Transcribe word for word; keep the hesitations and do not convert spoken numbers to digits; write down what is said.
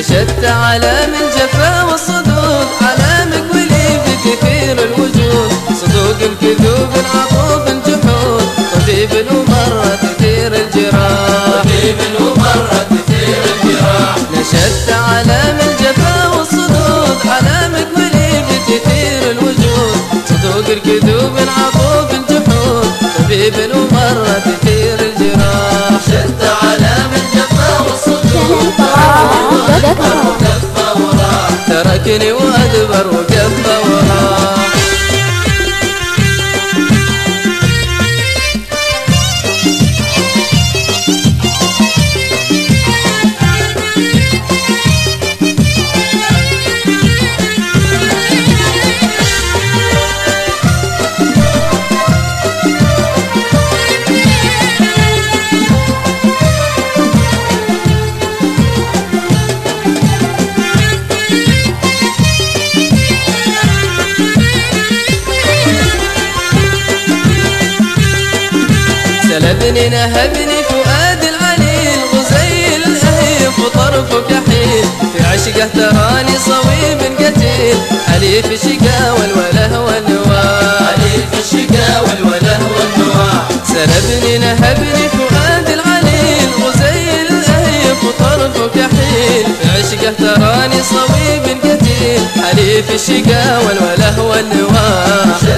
نشدت علام الجفا والصدود، علامك ولي في كثير الوجود، صدوق كذوب عطوف جحود، طبيب ومرة تثير الجراح، طبيب ومرة تثير الجراح. نشدت علام الجفا والصدود، علامك ولي في كثير الوجود، صدوق الكذوب عطوف جحود، طبيب ومرة تثير الجراح. نشدت علام الجفا والصدود، وكفى وراح، تركني وأدبر وكفى وراح. سلبني نهبني فؤاد العليل، غزيل الأهيف وطرف كحيل، في عشقه تراني صويب قتيل، حليف الشقا والوله والنواح، حليف الشقا والوله والنواح. سلبني نهبني فؤاد العليل، غزيل الأهيف وطرف كحيل، في عشقه تراني صويب قتيل، حليف الشقا والوله والنواح.